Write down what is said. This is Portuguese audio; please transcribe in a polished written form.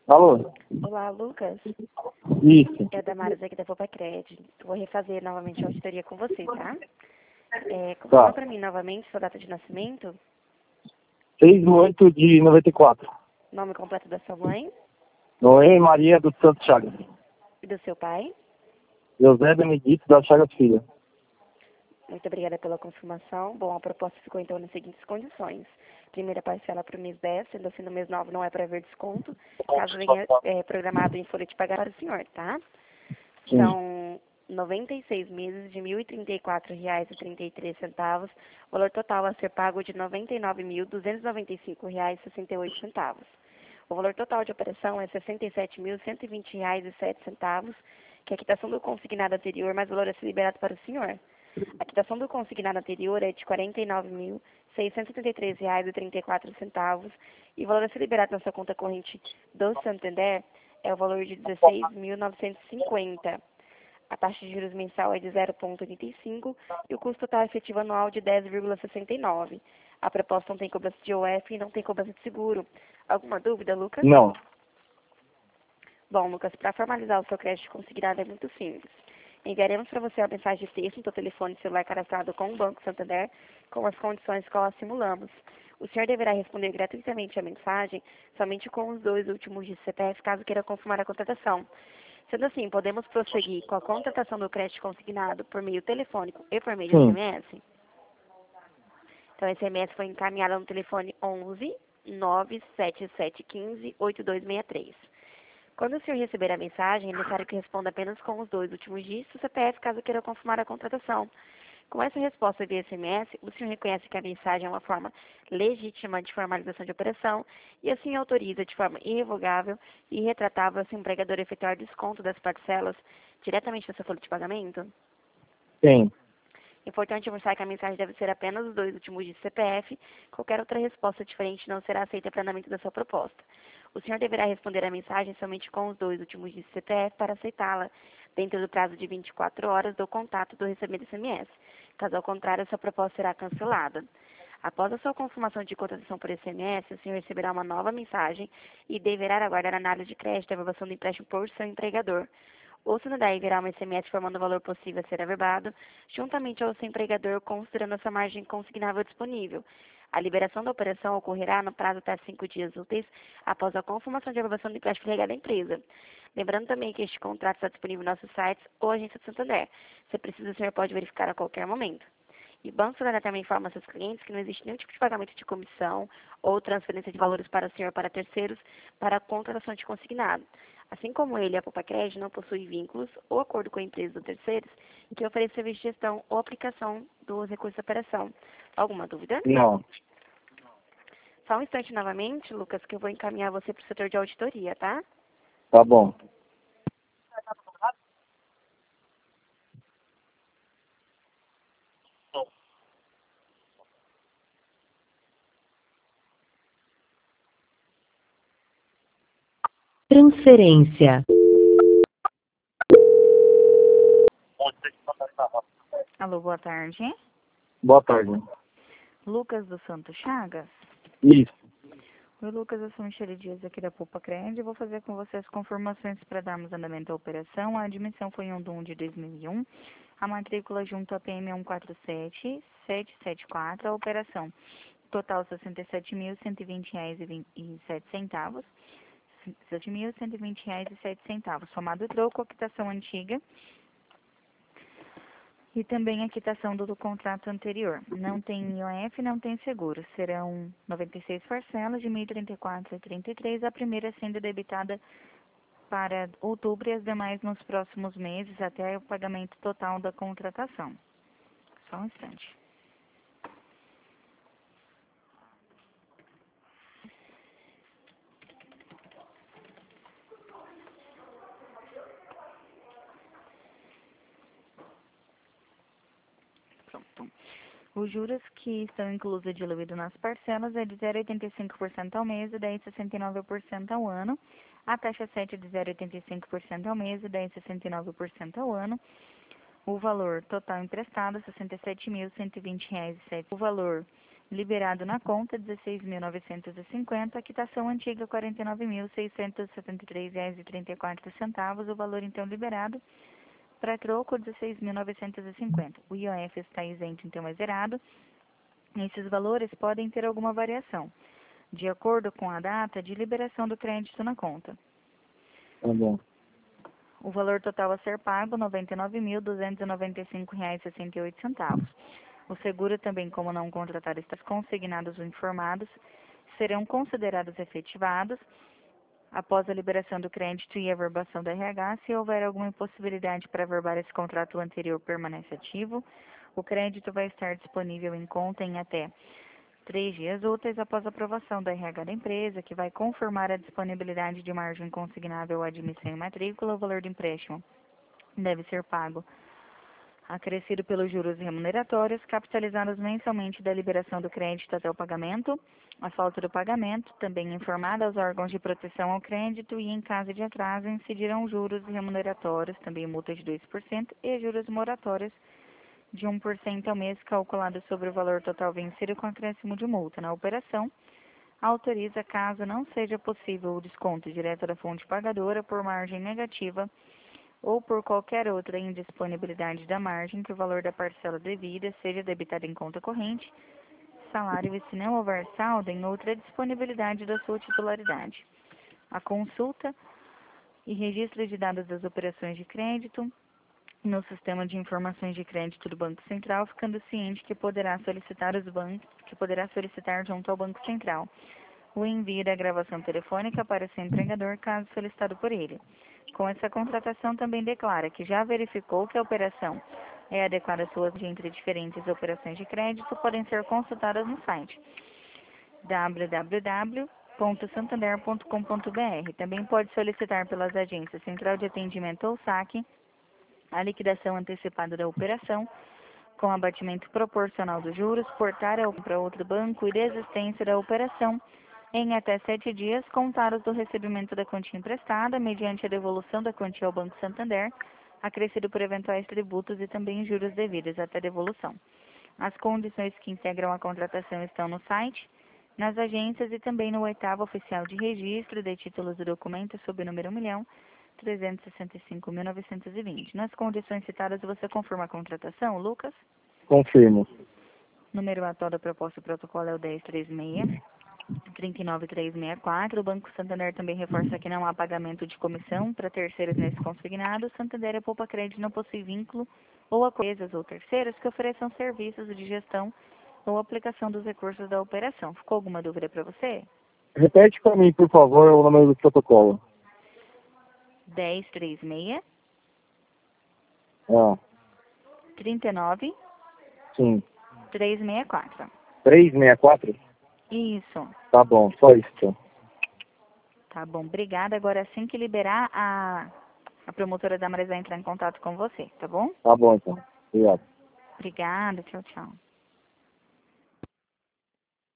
Alô? Olá, Lucas. Isso. É a Damares aqui da Popacred. Vou refazer novamente a auditoria com você, tá? Confirma Tá. para mim novamente sua data de nascimento, 6/8/94. nome completo da sua mãe Noé Maria dos Santos Chagas. e do seu pai. José Benedito das Chagas Filho. Muito obrigada pela confirmação. Bom, a proposta ficou então nas seguintes condições. Primeira parcela para o mês 10, sendo assim no mês 9 não é para haver desconto, caso venha programado em folha de pagar para o senhor, tá? Sim. São 96 meses de R$ 1.034,33, valor total a ser pago de R$ 99.295,68. O valor total de operação é R$ 67.120,07, que é a quitação do consignado anterior, mais valor a ser liberado para o senhor. A quitação do consignado anterior é de R$ 49.673,34 e o valor a ser liberado na sua conta corrente do Santander é o valor de R$ 16.950. A taxa de juros mensal é de 0,85 e o custo total efetivo anual de 10,69. A proposta não tem cobrança de OF e não tem cobrança de seguro. Alguma dúvida, Lucas? Não. Bom, Lucas, para formalizar o seu crédito consignado é muito simples. Enviaremos para você uma mensagem de texto no seu telefone celular cadastrado com o Banco Santander, com as condições que nós simulamos. O senhor deverá responder gratuitamente a mensagem somente com os 2 últimos de CPF, caso queira confirmar a contratação. Sendo assim, podemos prosseguir com a contratação do crédito consignado por meio telefônico e por meio de Sim. SMS? Então, esse SMS foi encaminhado no telefone 11 97715 8263. Quando o senhor receber a mensagem, é necessário que responda apenas com os 2 últimos dígitos do CPF, caso queira confirmar a contratação. Com essa resposta via SMS, o senhor reconhece que a mensagem é uma forma legítima de formalização de operação e assim autoriza de forma irrevogável e irretratável se o empregador efetuar desconto das parcelas diretamente da sua folha de pagamento? Sim. Importante mostrar que a mensagem deve ser apenas os 2 últimos dígitos do CPF. Qualquer outra resposta diferente não será aceita para andamento da sua proposta. O senhor deverá responder a mensagem somente com os 2 últimos dígitos do CPF para aceitá-la, dentro do prazo de 24 horas do contato do recebimento do SMS. Caso ao contrário, a sua proposta será cancelada. Após a sua confirmação de contratação por SMS, o senhor receberá uma nova mensagem e deverá aguardar a análise de crédito e aprovação do empréstimo por seu empregador. O Santander enviará um SMS informando o valor possível a ser averbado, juntamente ao seu empregador, considerando a sua margem consignável disponível. A liberação da operação ocorrerá no prazo até 5 dias úteis após a confirmação de aprovação do empréstimo legal da empresa. Lembrando também que este contrato está disponível em nossos sites ou agência do Santander. Se precisa, o senhor pode verificar a qualquer momento. E o Banco Santander também informa seus clientes que não existe nenhum tipo de pagamento de comissão ou transferência de valores para o senhor para terceiros para a contratação de consignado. Assim como ele, a Popacred não possui vínculos ou acordo com a empresa ou terceiros que ofereça serviço de gestão ou aplicação dos recursos da operação. Alguma dúvida? Não. Só um instante novamente, Lucas, que eu vou encaminhar você para o setor de auditoria, tá? Tá bom. Transferência. Alô, boa tarde. Boa tarde. Lucas do Santos Chagas. Isso. Oi, Lucas, eu sou Michele Dias aqui da Poupa Cred. Vou fazer com você as confirmações para darmos andamento à operação. A admissão foi em 1/1 de 2001. A matrícula junto à PM 147774. A operação total R$ 67.120,07. R$ 67.120,07. Somado troco, a quitação antiga. E também a quitação do contrato anterior. Não tem IOF, não tem seguro. Serão 96 parcelas de R$ 1.034,33, a primeira sendo debitada para outubro e as demais nos próximos meses, até o pagamento total da contratação. Só um instante. Pronto. Os juros que estão inclusos e diluídos nas parcelas é de 0,85% ao mês e 10,69% ao ano. A taxa 7 é de 0,85% ao mês e 10,69% ao ano. O valor total emprestado, R$ 67.120,07. O valor Liberado na conta, R$ 16.950, a quitação antiga, R$ 49.673,34. O valor então liberado para troco, R$ 16.950. O IOF está isento, então é zerado. Esses valores podem ter alguma variação, de acordo com a data de liberação do crédito na conta. Tá bom. O valor total a ser pago, R$ 99.295,68. O seguro também, como não contratar, está consignados ou informados, serão considerados efetivados após a liberação do crédito e a averbação da RH. Se houver alguma impossibilidade para averbar esse contrato, anterior permanece ativo. O crédito vai estar disponível em conta em até 3 dias úteis após a aprovação da RH da empresa, que vai confirmar a disponibilidade de margem consignável à admissão em matrícula. O valor do empréstimo deve ser pago acrescido pelos juros remuneratórios, capitalizados mensalmente da liberação do crédito até o pagamento. A falta do pagamento, também informada aos órgãos de proteção ao crédito, e em caso de atraso, incidirão juros remuneratórios, também multa de 2%, e juros moratórios de 1% ao mês, calculado sobre o valor total vencido com acréscimo de multa. Na operação, autoriza, caso não seja possível o desconto direto da fonte pagadora por margem negativa ou por qualquer outra indisponibilidade da margem, que o valor da parcela devida seja debitado em conta corrente, salário, e se não houver saldo, em outra disponibilidade da sua titularidade. A consulta e registro de dados das operações de crédito no sistema de informações de crédito do Banco Central, ficando ciente que poderá solicitar junto ao Banco Central o envio da gravação telefônica para seu empregador, caso solicitado por ele. Com essa contratação, também declara que já verificou que a operação é adequada às suas entre diferentes operações de crédito, podem ser consultadas no site www.santander.com.br. Também pode solicitar pelas agências Central de Atendimento ou SAC a liquidação antecipada da operação, com abatimento proporcional dos juros, portar para outro banco e desistência da operação em até 7 dias, contados do recebimento da quantia emprestada, mediante a devolução da quantia ao Banco Santander, acrescido por eventuais tributos e também juros devidos até devolução. As condições que integram a contratação estão no site, nas agências e também no 8º Oficial de Registro de Títulos e Documentos sob o número 1.365.920. Nas condições citadas, você confirma a contratação, Lucas? Confirmo. Número atual da proposta e protocolo é o 1036-39364. O Banco Santander também reforça que não há pagamento de comissão para terceiros nesse consignado. Santander e Poupa Crédito não possui vínculo ou acordos ou terceiros que ofereçam serviços de gestão ou aplicação dos recursos da operação. Ficou alguma dúvida para você? Repete para mim, por favor, o número do protocolo. 1036 Ah, 39 sim. 364. 364? Isso. Tá bom, só isso, então. Tá bom, obrigada. Agora, assim que liberar, a promotora da Maris vai entrar em contato com você, tá bom? Tá bom, então. Obrigado. Obrigada, tchau, tchau.